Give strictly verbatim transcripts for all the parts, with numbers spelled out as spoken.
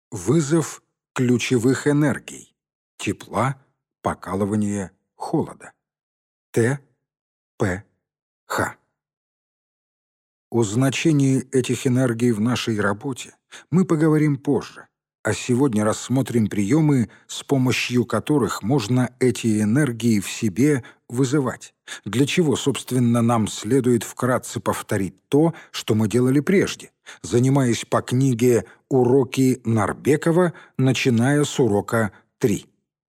Вызов ключевых энергий: тепла, покалывания, холода. Т, П, Х. О значении этих энергий в нашей работе мы поговорим позже, а сегодня рассмотрим приемы, с помощью которых можно эти энергии в себе вызывать. Для чего, собственно, нам следует вкратце повторить то, что мы делали прежде, занимаясь по книге «Уроки Нарбекова», начиная с урока три.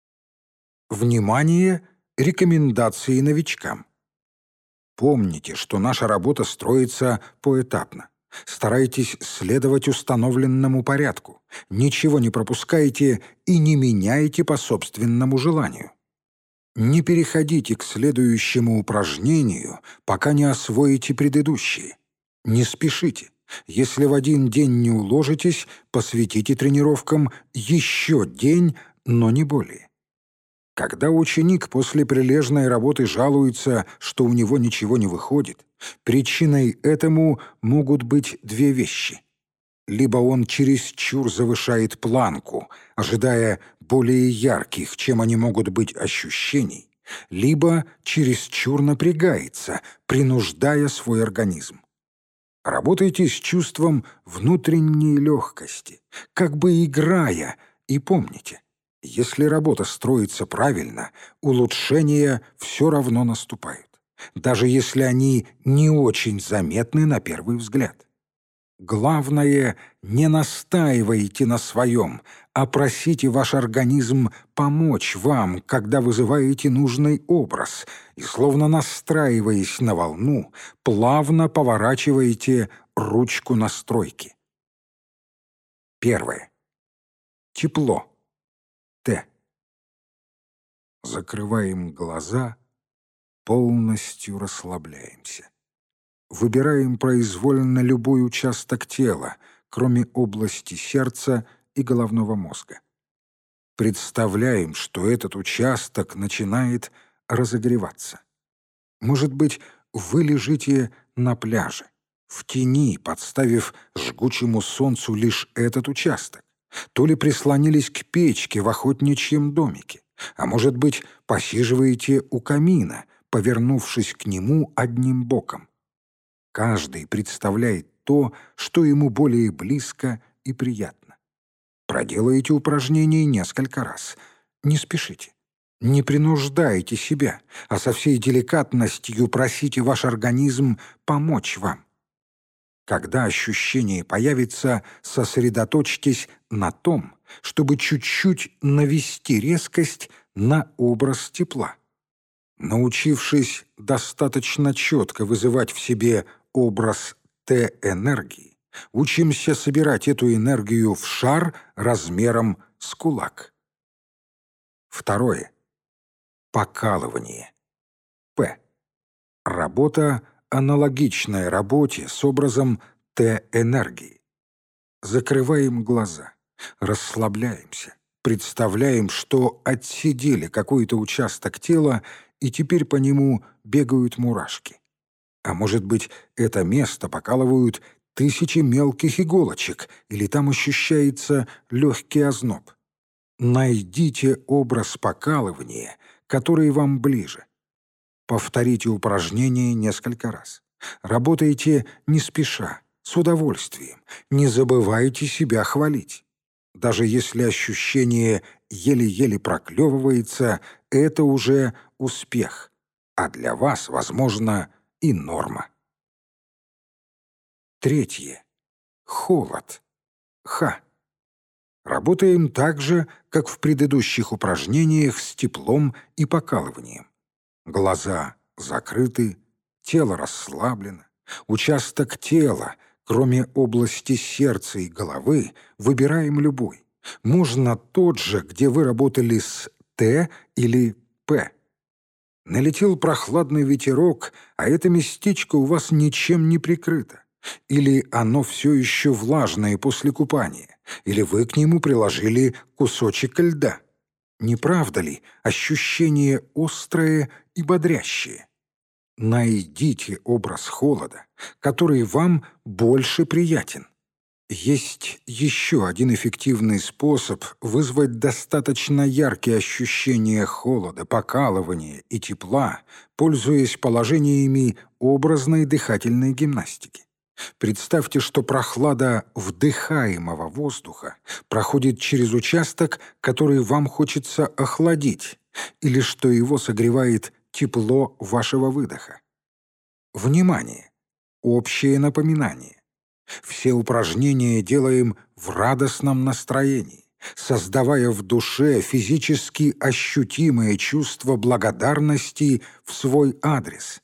Внимание! Рекомендации новичкам. Помните, что наша работа строится поэтапно. Старайтесь следовать установленному порядку. Ничего не пропускайте и не меняйте по собственному желанию. Не переходите к следующему упражнению, пока не освоите предыдущие. Не спешите. Если в один день не уложитесь, посвятите тренировкам еще день, но не более. Когда ученик после прилежной работы жалуется, что у него ничего не выходит, причиной этому могут быть две вещи. Либо он чересчур завышает планку, ожидая более ярких, чем они могут быть, ощущений, либо чересчур напрягается, принуждая свой организм. Работайте с чувством внутренней легкости, как бы играя, и помните, если работа строится правильно, улучшения все равно наступают, даже если они не очень заметны на первый взгляд. Главное, не настаивайте на своем, а просите ваш организм помочь вам, когда вызываете нужный образ, и, словно настраиваясь на волну, плавно поворачиваете ручку настройки. Первое. Тепло. Т. Закрываем глаза, полностью расслабляемся. Выбираем произвольно любой участок тела, кроме области сердца и головного мозга. Представляем, что этот участок начинает разогреваться. Может быть, вы лежите на пляже, в тени, подставив жгучему солнцу лишь этот участок. То ли прислонились к печке в охотничьем домике, а может быть, посиживаете у камина, повернувшись к нему одним боком. Каждый представляет то, что ему более близко и приятно. Проделайте упражнение несколько раз. Не спешите. Не принуждайте себя, а со всей деликатностью просите ваш организм помочь вам. Когда ощущение появится, сосредоточьтесь на том, чтобы чуть-чуть навести резкость на образ тепла. Научившись достаточно четко вызывать в себе образ Т-энергии, учимся собирать эту энергию в шар размером с кулак. Второе. Покалывание. П. Работа, аналогичная работе с образом Т-энергии. Закрываем глаза, расслабляемся, представляем, что отсидели какой-то участок тела, и теперь по нему бегают мурашки. А может быть, это место покалывают тысячи мелких иголочек, или там ощущается легкий озноб. Найдите образ покалывания, который вам ближе. Повторите упражнение несколько раз. Работайте не спеша, с удовольствием. Не забывайте себя хвалить. Даже если ощущение еле-еле проклевывается, это уже успех, а для вас, возможно, и норма. Третье. Холод. Х. Работаем так же, как в предыдущих упражнениях с теплом и покалыванием. Глаза закрыты, тело расслаблено. Участок тела, кроме области сердца и головы, выбираем любой. Можно тот же, где вы работали с Т или П. Налетел прохладный ветерок, а это местечко у вас ничем не прикрыто. Или оно все еще влажное после купания, или вы к нему приложили кусочек льда. Не правда ли ощущение острое и бодрящее? Найдите образ холода, который вам больше приятен. Есть еще один эффективный способ вызвать достаточно яркие ощущения холода, покалывания и тепла, пользуясь положениями образной дыхательной гимнастики. Представьте, что прохлада вдыхаемого воздуха проходит через участок, который вам хочется охладить, или что его согревает тепло вашего выдоха. Внимание! Общее напоминание. Все упражнения делаем в радостном настроении, создавая в душе физически ощутимое чувство благодарности в свой адрес.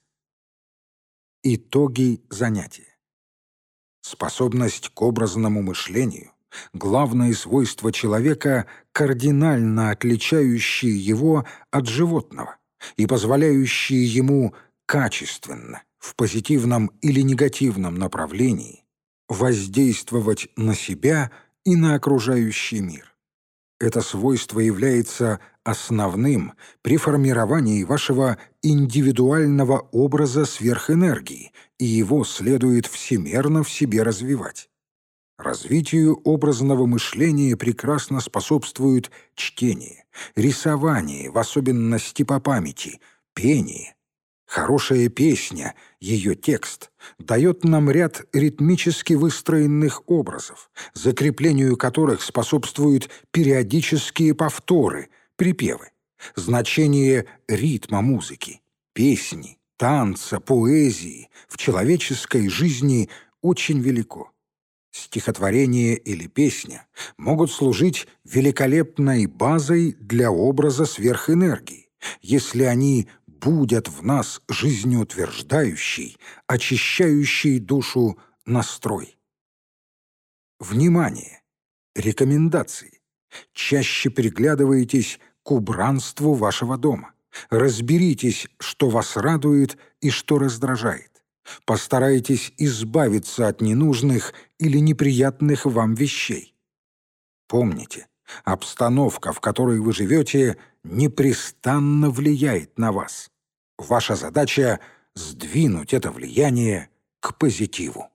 Итоги занятия. Способность к образному мышлению — главное свойство человека, кардинально отличающее его от животного и позволяющее ему качественно, в позитивном или негативном направлении, воздействовать на себя и на окружающий мир. Это свойство является основным при формировании вашего индивидуального образа сверхэнергии, и его следует всемерно в себе развивать. Развитию образного мышления прекрасно способствуют чтение, рисование, в особенности по памяти, пение. Хорошая песня, ее текст, дает нам ряд ритмически выстроенных образов, закреплению которых способствуют периодические повторы, припевы. Значение ритма музыки, песни, танца, поэзии в человеческой жизни очень велико. Стихотворение или песня могут служить великолепной базой для образа сверхэнергии, если они будят в нас жизнеутверждающий, очищающий душу настрой. Внимание! Рекомендации. Чаще приглядывайтесь к убранству вашего дома. Разберитесь, что вас радует и что раздражает. Постарайтесь избавиться от ненужных или неприятных вам вещей. Помните, обстановка, в которой вы живете, непрестанно влияет на вас. Ваша задача — сдвинуть это влияние к позитиву.